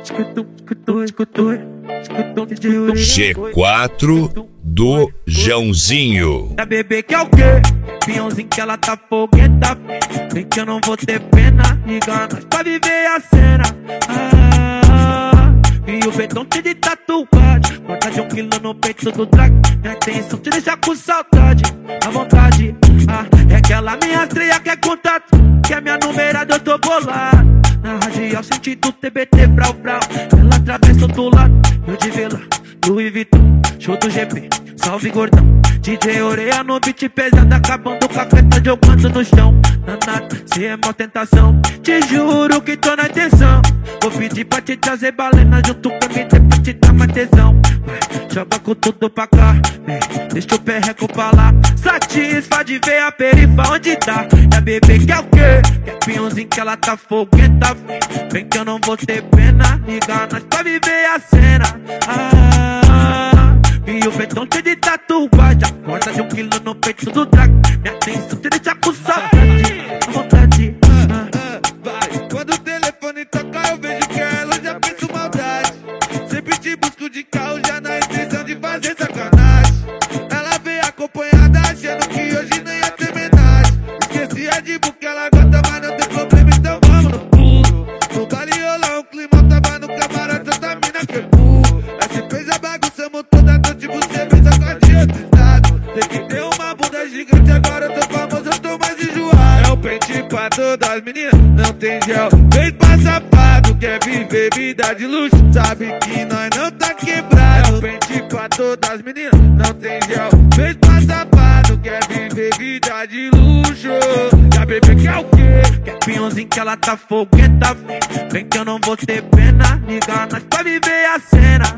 G4 do Joãozinho. Da bebê que é o quê? Pinhãozinho que ela tá fogueta. Vem que eu não vou ter pena. Liga nós pra viver a cena. E o betão cheio de tatuagem. Conta de 1 quilo no peito do trago. Minha intenção te deixar com saudade. À vontade. É aquela minha estreia que é contato. Que é minha numerada, eu tô bolado. Na radial sentido TBT brau brau. Ela atravessa do lado. Eu de vela, Louis Vuitton, show do GP, salve gordão. DJ Oreia no beat pesado, acabando com a festa, jogando no chão. Danado, cê é mó tentação. Te juro que tô na intenção. Vou pedir pra te trazer balena junto com a MT pra te dar mais tesão. Joga com tudo pra cá, deixa o perreco pra lá. Satisfa de ver a perifa onde tá. E a bebê que é o quê? Que é pinhãozinho que ela tá fogueta. Vem que eu não vou ter pena. Liga nós pra viver a cena. E o betão cheio de tatuagem. Acorda de 1 quilo no peito do trago. Minha atenção te deixa com saudade. À vontade. Vai, quando o telefone toca eu vejo que ela já pensa maldade. Sempre te busco de carro já na intenção de fazer sacanagem. Ela veio acompanhada achando que hoje não ia ter homenagem. Esqueci a de porque ela gosta, mas não tem problema, então vamos no pulo. No baile rolou um clima, tava no camarote, tanta mina que pulo. Essa fez a bagunçamos toda noite, você fez a cartinha do estado. Tem que ter uma bunda gigante, agora eu tô famoso, eu tô mais enjoado. É o pente pra todas as meninas, não tem gel. Vem pra safado, quer viver vida de luxo, sabe que nós não tá quebrado. É o pente pra todas as meninas, não tem gel. Vem pra safado, quer viver vida de luxo. Já bebê que é o quê? Que é pinhãozinho que ela tá fogueta. Vem que eu não vou ter pena. Liga nós pra viver a cena.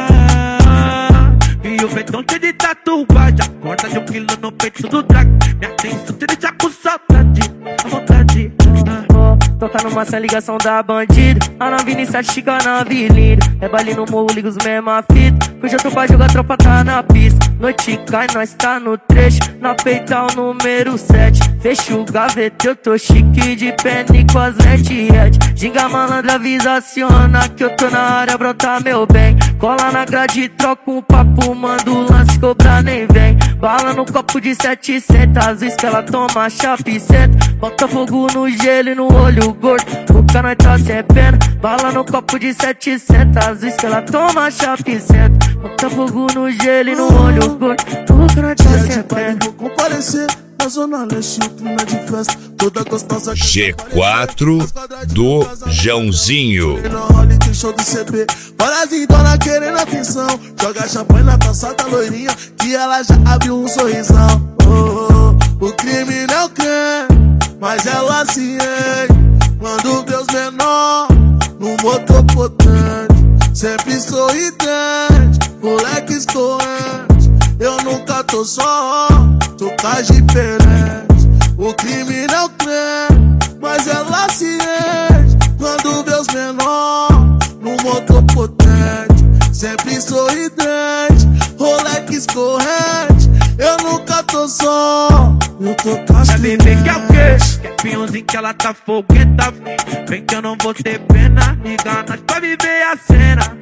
E o betão cheio de tatuagem. Acorda de 1 quilo no peito do trago. Minha atenção te deixa com saudade. À vontade. Toca numa sem ligação da bandida. A nave iniciante chica na avenida. É baile no morro, liga os mesma fita. Hoje eu tô pra jogar, a tropa tá na pista. Noite cai, nós tá no trecho. Na peita o número 7. Fecha o gaveta, eu tô chique de pena e com as lentes. Ginga malandra, avisa, aciona que eu tô na área, brota meu bem. Cola na grade, troca um papo, manda o lance, cobra nem vem. Bala no copo de 700, às vezes que ela toma chape senta. Bota fogo no gelo e no olho gordo, o cana tá sem pena. Bala no copo de 700, às vezes que ela toma chape senta. Bota fogo no gelo e no olho gordo, o cana tá sem pena. Vou comparecer na zona leste, o clima de festa, toda gostosa. G4 do Joãozinho. Tem show do CB, várias indona querendo atenção. Joga champanhe na taça da loirinha, que ela já abriu um sorrisão. O crime não crê, mas ela se enche quando vê os menor no motor potente. Sempre sorridente, moleque escorrente. Eu nunca tô só, tô tá diferente. O crime não crê, mas ela se enche quando vê os menor no motor potente. Sempre sorridente, moleque escorrente. Eu nunca tô só, eu tô a bebê que é o quê? Que é pinhãozinho que ela tá fogueta. Vem que eu não vou ter pena. Liga nós pra viver a cena.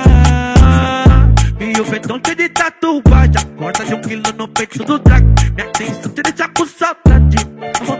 E o betão cheio de tatuagem. Acorda de 1 quilo no peito do trago. Minha atenção te deixa com saudade.